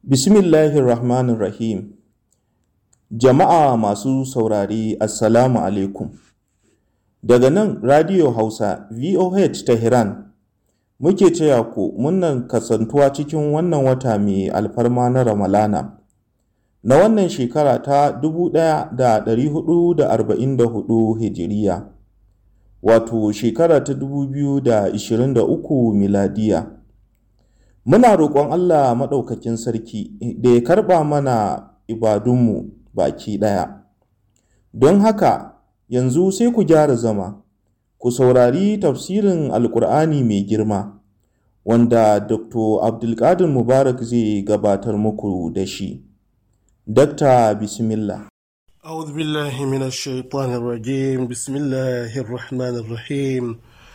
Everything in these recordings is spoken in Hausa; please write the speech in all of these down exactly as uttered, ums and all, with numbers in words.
Bismillahirrahmanirrahim. Jama'a masu saurari Assalamu alaikum. Daga nan Radio Hausa V O H Tehran muke taya ku murnar kasantuwa cikin wannan wata mai alfarma na Ramalana na wannan shekara ta dubu ɗaya da ɗari hudu da arba'in da hudu Hijiriya, wato shekara ta dubu biyu da ishirin da uku miladiya. Muna roƙon Allah Maɗaukakin Sarki da ya karɓa mana ibadunmu baki ɗaya. Don haka, yanzu sai ku gyara zama, ku saurari tafsirin Alƙur'ani mai girma, wanda Doctor Abdulkadir Mubarak zai gabatar muku da shi. Dakta Bismillah. أعوذ بالله من الشيطان الرجيم بسم الله الرحمن الرحيم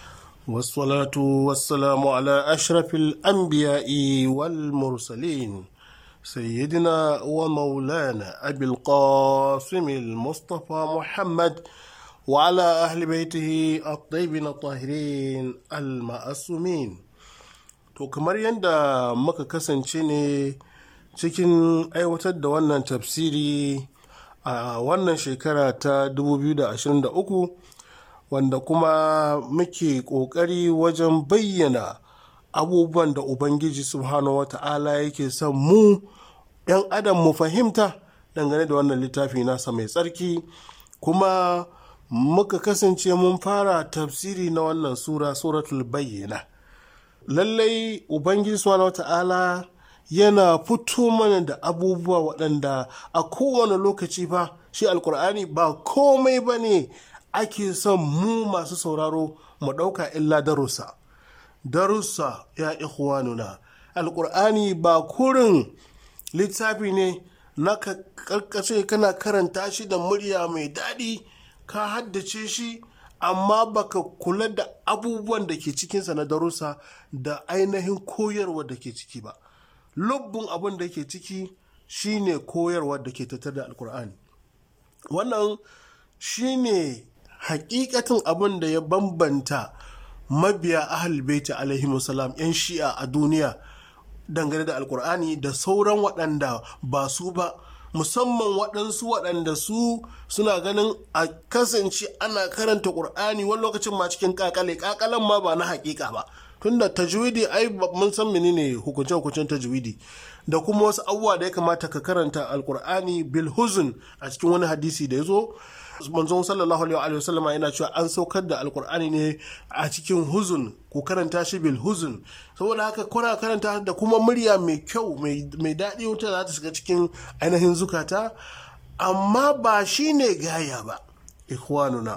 والصلاة والسلام على أشرف الأنبياء والمرسلين سيدنا ومولانا أبي القاسم المصطفى محمد وعلى أهل بيته الطيبين الطاهرين المعصومين. To kamar yadda muka kasance ne cikin aiwatar da wannan tafsiri a wannan shekara ta dubu biyu da ashirin da uku, wanda kuma muke ƙoƙari wajen bayyana abubuwan da Ubangiji Subhanahu wata'ala yake son mu ‘yan adam mu fahimta dangane da wannan littafi nasa mai tsarki. Kuma muka kasance mun fara tafsiri na wannan sura, suratul bayyina. Lallai Ubangiji Subhanahu wata'ala yana fito mana da abubuwa waɗanda a kowane lokaci ba shi alkur'ani ba komai ba ne ake son mu masu sauraro mu ɗauka illa darussa. Darussa ya ikhwanuna, alkur'ani ba kurin littafi ne na karkace kana karanta shi da murya mai daɗi ka haddace shi amma baka kula da abubuwan da ke cikinsa na darussa da ainihin koyarwa da ke ciki ba. Lubbin abin da ke ciki shine koyarwa da ke tattare da alkur'ani. Wannan shine hakikatin abin da ya bambanta mabiya ahlul baiti alaihi salam yan shi'a a duniya dangane da alkur'ani da sauran waɗanda ba su ba, musamman waɗansu waɗanda su suna ganin a kasance ana karanta ƙur'ani wani lokacin ma cikin kakale kakalan ma ba na hakika ba, tunda tajwidi ai mun san menene hukuncen hukuncen tajwidi da kuma wasu abubuwa da ya kamata ka karanta alkur'ani bil huzn. A cikin wani hadisi da ya zo manzon sallallahu alaihi wasallam yana cewa an saukar da alkur'ani ne a cikin huzun, ku karanta shi bil huzn. Saboda haka kuna karanta da kuma murya mai kyau mai daɗi wata za ta shiga cikin ainihin zukata, amma ba shine gaya ba ikhwanuna.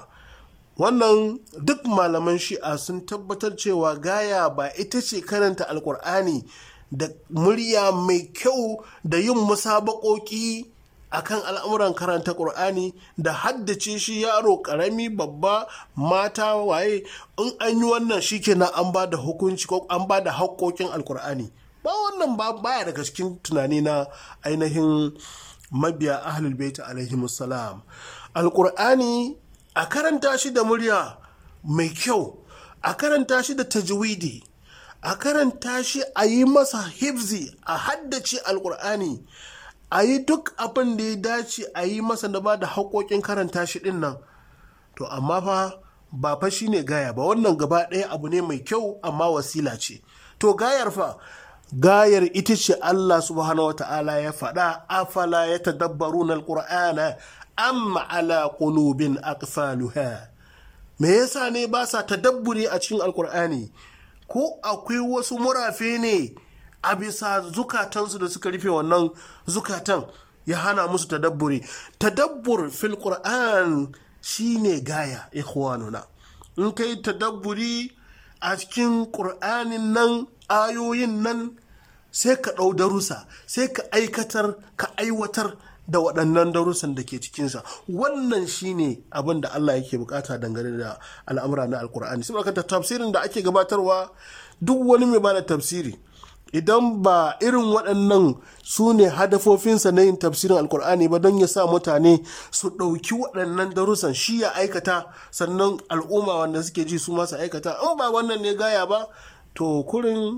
Wannan duk malaman shi'a sun tabbatar cewa gaya ba ita ce karanta alkur'ani da murya mai kyau da yin musabaƙoƙi akan al'amuran karanta ƙur'ani da haddace shi, yaro ƙarami babba mata waye, in an yi wannan shi kenan an ba da hukunci ko an ba da haƙƙoƙin alkur'ani. Ba wannan ba baya daga cikin tunani na ainihin mabiya ahlul bait alaihimus salam. Alkur'ani a karanta shi da murya mai kyau, a karanta shi da tajwidi, a karanta shi a yi masa hifzi, a haddace alkur'ani, a yi duk abin da ya dace a yi masa da ba da haƙoƙin karanta shi ɗin nan. To amma fa ba fa shi ne gaya ba, wannan gaba ɗaya abu ne mai kyau amma wasila ce. To gayar fa, gayar ita ce Allah subhanahu wata'ala ya faɗa, afala ya tadabbaruna alqur'ana amma ala qulubin aqfaluha. Me yasa ne ba sa tadabburi a cikin alkur'ani? Ko akwai wasu murafe ne a bisa zukatansu da suka rufe wannan zukatan ya hana musu tadabburi? Tadabbur fil qur'an shine gaya ikhwanuna. In kai tadabburi a cikin qur'anin nan, ayoyin nan, sai ka ɗau darussa, sai ka aikatar ka aiwatar da waɗannan darussan da ke cikinsa. Wannan shine abin da Allah yake bukata dangane da al'amura na alkur'ani. Saboda tafsirin da ake gabatarwa, duk wani mai bada tafsiri idan ba irin waɗannan su ne hadafofinsa na yin tafsirin alkur'ani ba, don ya sa mutane su ɗauki waɗannan darussan shi ya aikata, sannan al'umma wanda suke ji su masu aikata, in ba wannan ne gaya ba, to kurin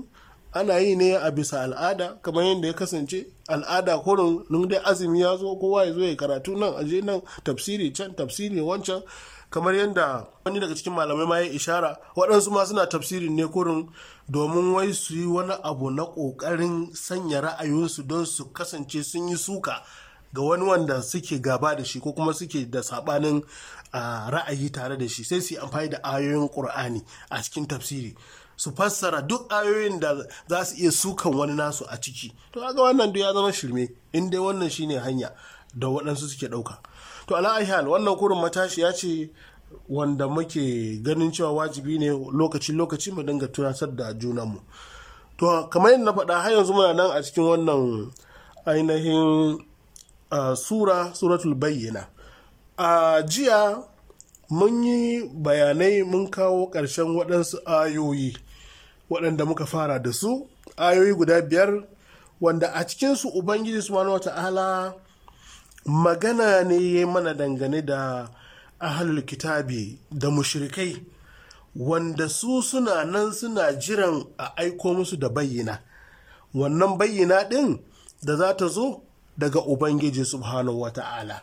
ana yi ne a bisa al'ada, kamar yadda ya kasance al'ada kurin nun dai azumi ya zo kowa ya zo ya karatu nan aje nan tafsiri can tafsiri wancan, kamar yadda wani daga cikin malamai ma ya ishara waɗansu ma suna tafsiri ne kurin domin wai su yi wani abu na ƙoƙarin sanya ra'ayinsu don su kasance sun yi suka ga wani wanda suke gaba da shi ko kuma suke da saɓanin ra'ayi tare da shi, sai su yi amfani da ayoyin ƙur'ani a cikin tafsiri su fassara duk ayoyin da za su iya sukan wani nasu a ciki. To kaga wannan duk ya zama shirme, in dai wannan shine hanya da waɗansu suke ɗauka. To ala hal wannan kurin matashiya ce wanda muke ganin cewa wajibi ne lokaci lokaci mu dinga tunatar da junanmu. To kamar yadda na faɗa har yanzu muna nan a cikin wannan ainihin uh, sura suratul bayyina. A uh, jiya mun yi bayanai mun kawo ƙarshen waɗansu ayoyi waɗanda muka fara da su, ayoyi guda biyar wanda a cikinsu Ubangiji subhanahu wata'ala magana ne ya mana dangane da ahlul kitabi da mushrikai wanda su suna nan suna jiran a aiko musu da bayyana. Wannan bayyana ɗin da za ta zo daga Ubangiji subhanahu wata'ala.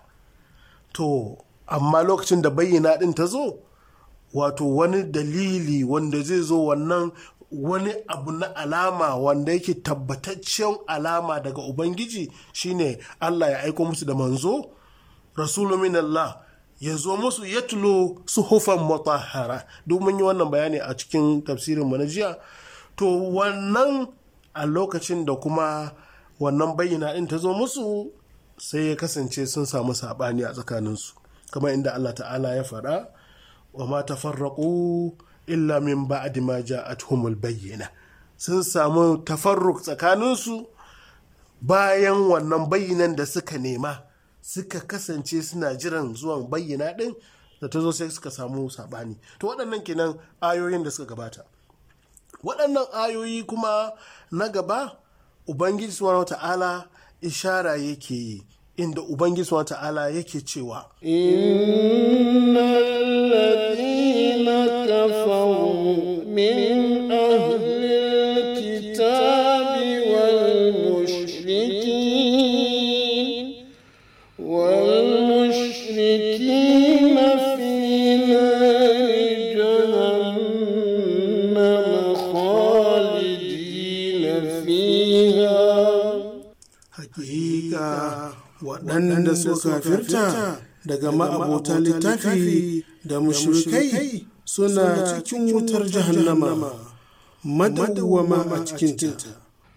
To amma lokacin da bayyana ɗin ta zo, wato wani dalili wanda zai zo, wannan wani abu na alama wanda yake tabbataccen alama daga Ubangiji shine Allah ya aiko musu da manzo rasulu min Allah ya zo musu ya tulo suhufan mutahhara. Duk mun yi wannan bayani a cikin tafsirin mu na jiya. To wannan a lokacin da kuma wannan bayyana ɗin ta zo musu sai ya kasance sun samu saɓani a tsakaninsu, kamar inda Allah ta'ala ya faɗa wa ma tafarraqu illa min ba'di ma ja'atuhumul bayyina. Sun samu tafarruk tsakaninsu bayan wannan bayyanan da suka nema, suka kasance suna jiran zuwan bayyana din da ta zo sai suka samu sabani. To waɗannan kenan ayoyin da suka gabata. Waɗannan ayoyi kuma na gaba Ubangiji subhanahu wata'ala ishara yake yi, inda Ubangiji subhanahu wata'ala yake cewa innal ladina kafaru min ahlil kitabi wal mushrikin wal mushrikin fi nari jahannam khalidin fiha. Hakika waɗanda suka kafirta daga ma'abota littafi da mushrikai suna cikin wutar jahannama madawwama a cikinta.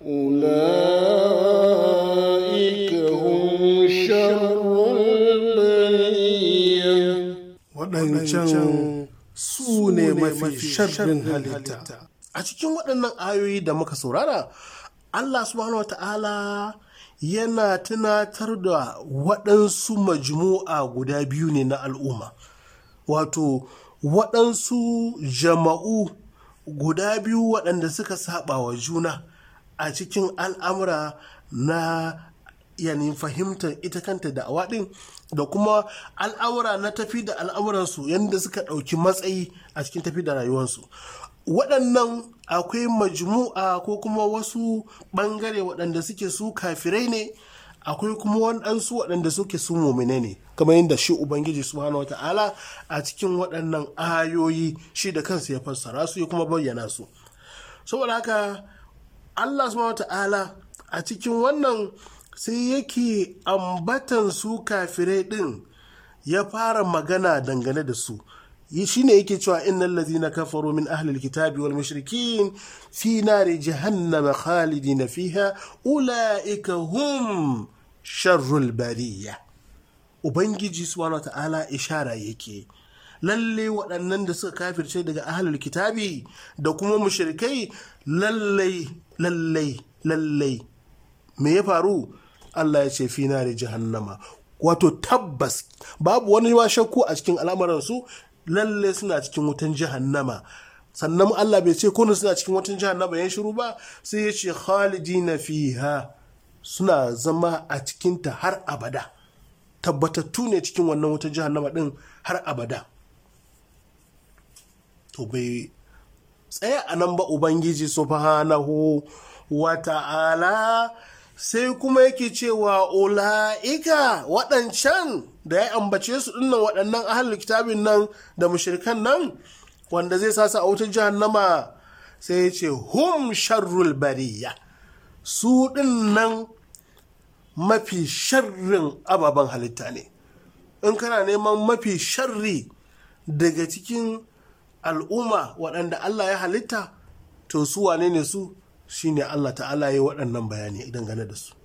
Ula'ika hum sharrul bariyya. Waɗancan su ne mafi sharrin halitta. A cikin waɗannan ayoyi da muka saurara, Allah subhanahu wa ta'ala yana tunatar da waɗansu majmu'a guda biyu ne na al'umma, wato waɗansu jama'u guda biyu waɗanda suka saba wa juna a cikin al'amura na yanin fahimtar ita kanta da awaɗin da kuma al'amura na tafi da al'amuransu yadda suka ɗauki matsayi a cikin tafi da rayuwarsu. Waɗannan akwai majmu'a ko kuma wasu ɓangare waɗanda suke su kafirai ne, akwai kuma waɗansu waɗanda suke su mumine ne, kamar yadda shi Ubangiji subhanahu wata'ala a cikin waɗannan ayoyi shi da kansa ya fassara su ya kuma bayyana su. Saboda haka Allah subhanahu wata'ala a cikin wannan sai yake ambatan su kafirai ɗin, ya fara magana dangane da su. Shi ne yake cewa innal ladhina kafaru min ahli alkitabi wal mushrikin fi nari jahannama khalidina fiha ulaika hum sharrul bariyya. Ubangiji subhanahu wa ta'ala ishara yake lalle waɗannan da suka kafirce daga ahlul kitabi da kuma mushrikai, lallai lallai lallai me ya faru? Allah ya ce fi nari jahannama, wato tabbas babu wani ma shakku a cikin al'amuransu, lalle suna cikin wutan jahannama. Sannan Allah bai ce kunu suna cikin wutan jahannama yan shiru ba, sai ya ce khalidina fiha, suna zama a cikinta har abada, tabbatattu ne cikin wannan wutan jahannama din har abada. To bai tsaya a nan ba ubangiji subhanahu wa ta'ala sai kuma yake cewa ula'ika waɗancan da ya ambace su dinnan waɗannan ahlul kitabin nan da mushrikan nan wanda zai sa su a wutar jahannama sai ya ce hum sharrul bariya, su dinnan mafi sharrin ababen halitta ne. In kana neman mafi sharri daga cikin al'umma waɗanda Allah ya halitta, to su wane ne su? Shine Allah ta'ala ya yi waɗannan bayani dangane da su.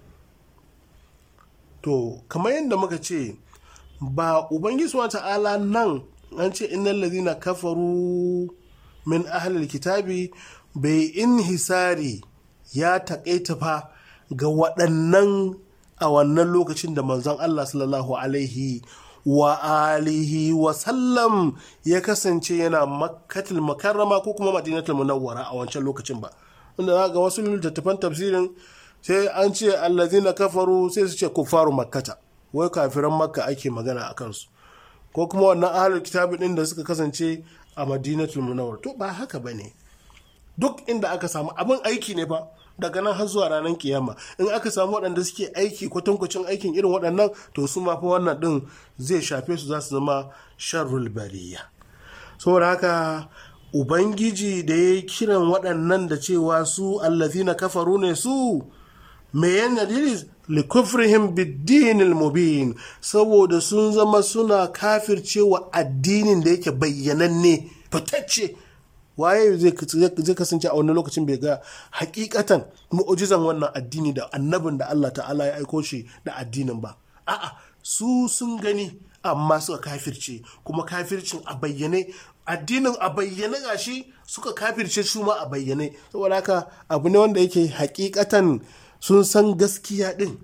To kamar yadda muka ce, ba ubangiji wa ta'ala nan an ce innal ladhina kafaru min ahlil kitabi bai inhisari ya taƙaita fa ga waɗannan a wannan lokacin da manzon Allah sallallahu alaihi wa alihi wa sallam ya kasance yana makkatul makarrama ko kuma madinatul munawwara a wancan lokacin ba, inda za ga wasu littattafan tafsirin sai an ce allazina kafaru sai su ce kuffaru makkata, wai kafiran makka ake magana a kansu, ko kuma wannan ahlul kitabi din da suka kasance a madinatul munawwara. To ba haka bane, duk inda aka samu abin aiki ne fa daga nan har zuwa ranar kiyama, in aka samu waɗanda suke aiki kwatankwacin aikin irin waɗannan, to su ma fa wannan ɗin zai shafe su, za su zama sharrul bariya. saboda haka ubangiji da ya kiran waɗannan da cewa su allazina kafaru ne su, me yana dalili likufrihim biddinil mubin, saboda sun zama suna kafircewa addinin da yake bayyananne fitacce. Waye zai kasance a wannan lokacin bai ga hakikatan mu'ujizan wannan addini da annabin da Allah ta'ala ya aiko shi da addinin ba? A'a, su sun gani amma suka kafirce, kuma kafircin a bayyane, addinin a bayyane gashi suka kafirce su ma a bayyane. Saboda haka abu ne wanda yake hakikatan sun san gaskiya din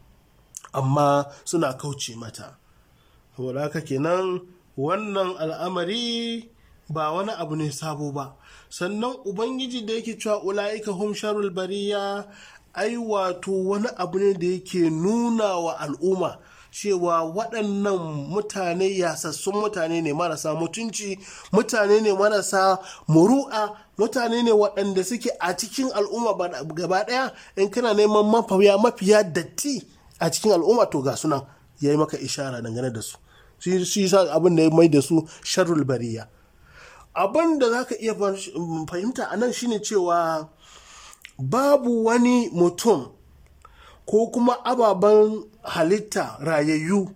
amma suna kauce mata. Saboda haka kenan wannan al'amari ba wani abu ne sabo ba. Sannan ubangiji da yake cewa ula'ika hum sharrul bariya, ai wato wani abu ne da yake nuna wa al'umma cewa waɗannan mutane yasassun mutane ne marasa mutunci, mutane ne marasa muru'a, mutane ne waɗanda suke a cikin al'umma gaba ɗaya. In kana neman mafiya mafiya datti a cikin al'umma, to ga sunan ya yi maka ishara dangane da su. Shi sa abin da ya mai da su sharrul bariya. Abin da za ka iya fahimta a nan shine cewa babu wani mutum ko kuma ababen halitta rayayyu,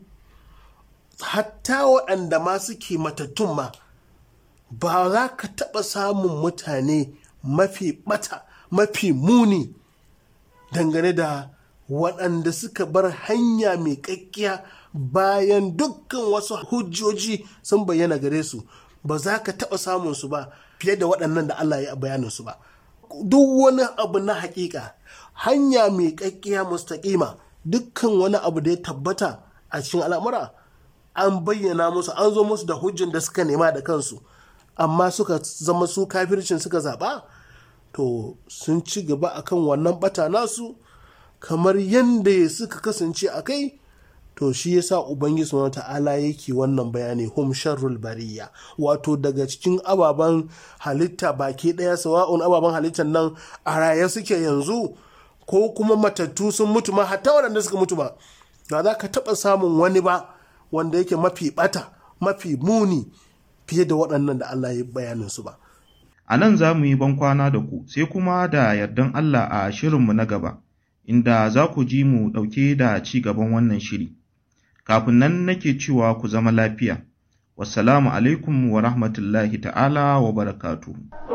hatta waɗanda ma suke matattun ma, ba za ka taɓa samun mutane mafi ɓata mafi muni dangane da waɗanda suka bar hanya mai ƙaƙƙiya bayan dukkan wasu hujjoji sun bayyana gare su. Ba za ka taɓa samun su ba fiye da waɗannan da Allah ya bayanin su ba. Duk wani abu na haƙiƙa, hanya mai ƙaƙƙiya mustaƙima, dukkan wani abu da ya tabbata a cikin al'amura an bayyana musu, an zo musu da hujjan da suka nema da kansu, amma suka zama su kafircin suka zaɓa, to sun ci gaba akan wannan ɓata nasu kamar yadda suka kasance a kai. To shi yasa ubangiji subhanahu ta'ala yake wannan bayani, hum sharrul bariya, wato daga cikin ababen halitta baki daya, sawa'un ababen halittar nan a raye suke yanzu ko kuma matattu sun mutu ma, hatta waɗanda suka mutu ba, ba za ka taɓa samun wani ba wanda yake mafi ɓata mafi muni fiye da waɗannan da Allah ya bayanin su ba. A nan za mu yi bankwana da ku, sai kuma da yardan Allah a shirinmu na gaba, inda za ku ji mu ɗauke da ci gaban wannan shiri. Kafin nan nake cewa ku zama lafiya. Wassalamu alaikum wa rahmatullahi ta'ala wa barakatuhu.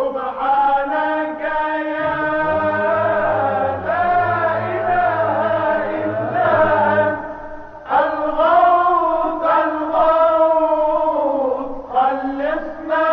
خلصنا